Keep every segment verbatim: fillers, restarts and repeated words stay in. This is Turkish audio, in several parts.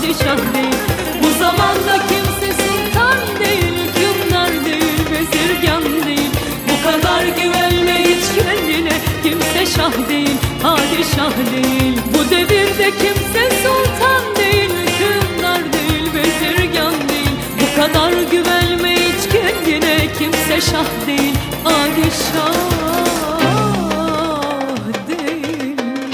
padişah değil. Bu zamanda kimse sultan değil, hükümdar değil, bezirgan değil. Bu kadar güvenme hiç kendine, kimse şah değil, padişah değil. Bu devirde kimse sultan değil, hükümdar değil, bezirgan değil. Bu kadar güvenme hiç kendine, kimse şah değil, padişah değil.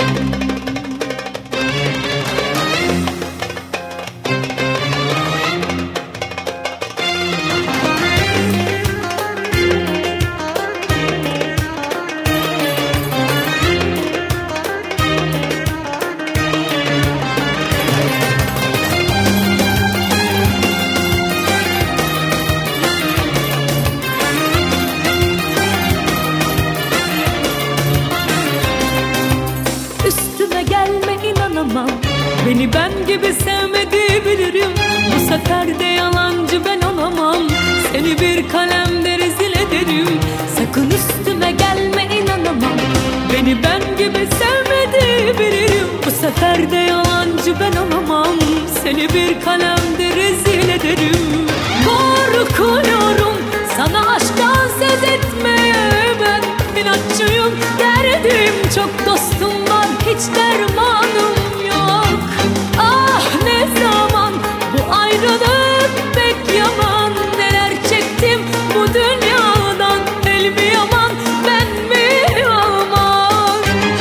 Üstüme gelme, inanamam, beni ben gibi sevmediği bilirim. Bu sefer de yalancı ben olamam, seni bir kalemde rezil ederim. Sakın üstüme gelme, inanamam, beni ben gibi sevmediği bilirim. Bu sefer de yalancı ben olamam, seni bir kalemde rezil ederim. Korkuyorum sana aşktan söz etmeye, ben inatçıyım, derdim çok, dostum var, hiç dermanım yok. Ah ne zaman bu ayrılık pek yaman, neler çektim bu dünyadan, el mi yaman ben mi yaman.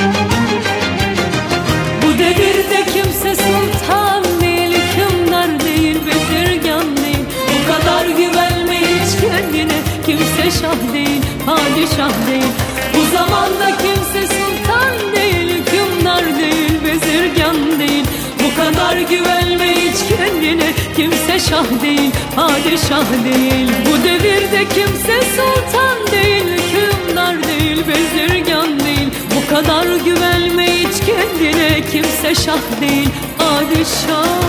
Bu devirde kimse sultan değil, hükümdar değil, bezirgan değil. Bu kadar güvenme hiç kendine, kimse şah değil, padişah değil. Bu zamanda kimse sultan değil, hükümdar değil, bezirgan değil. Bu kadar güvenme hiç kendine, kimse şah değil, padişah değil. Bu devirde kimse sultan değil, hükümdar değil, bezirgan değil. Bu kadar güvenme hiç kendine, kimse şah değil, padişah